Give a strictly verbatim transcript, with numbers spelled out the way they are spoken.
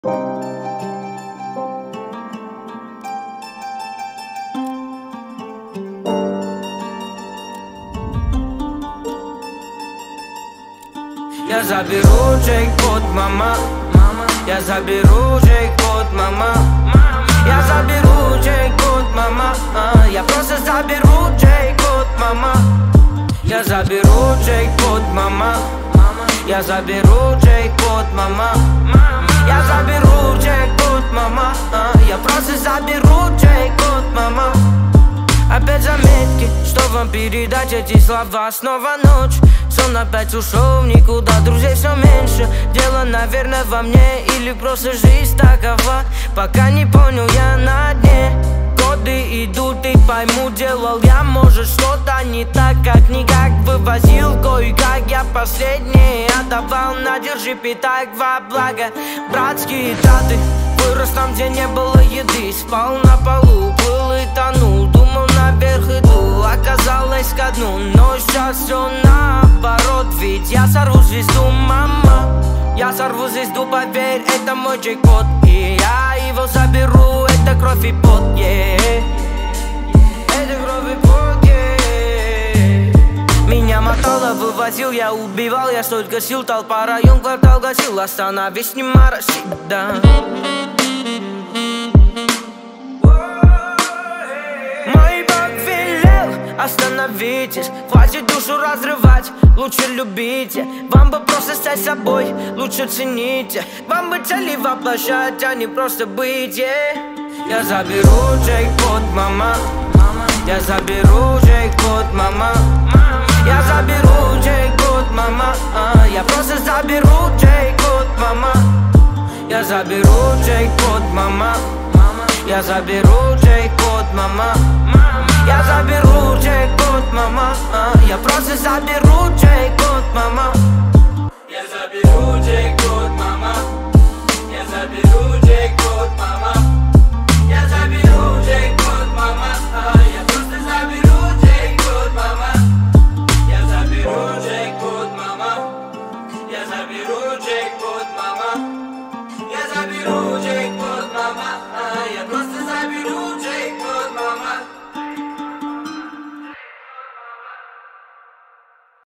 Я заберу джекпот, мама. Я заберу джекпот, мама. Я заберу джекпот, мама. Я просто заберу джекпот, мама. Я заберу джекпот, мама. Я заберу джекпот, мама. Я заберу джекпот, мама. Я просто заберу джекпот, мама. Опять заметки, что вам передать эти слова? Снова ночь, сон опять ушел в никуда. Друзей все меньше, дело, наверное, во мне. Или просто жизнь такова. Пока не понял, я на дне. Годы идут и пойму, делал я, может, что-то не так, как никак. Вывозил кое-как, я последний отдавал на держи, питай во благо. Братские траты, вырос там, где не было еды. Спал на полу, плыл и тонул, думал, наверх иду, оказалось ко дну. Но сейчас все наоборот, ведь я сорву звезду, мама. Я сорву звезду, поверь, это мой джекпот. И я его заберу, это кровь и пот, yeah. Это кровь и пот, yeah. Меня мотало, вывозил, я убивал, я столько сил. Толпа, район, квартал гасил, остановись, не мороси, да. Остановитесь, хватит душу разрывать, лучше любите. Вам бы просто стать собой, лучше цените. Вам бы цели воплощать, а не просто быть, yeah. Я заберу джекпот, мама. Я заберу джекпот, мама. Я заберу джекпот, мама. Я просто заберу джекпот, мама. Я заберу джекпот, мама. Я заберу джекпот, мама. Я заберу джекпот, мама. Я просто заберу джекпот, мама. Я заберу джекпот.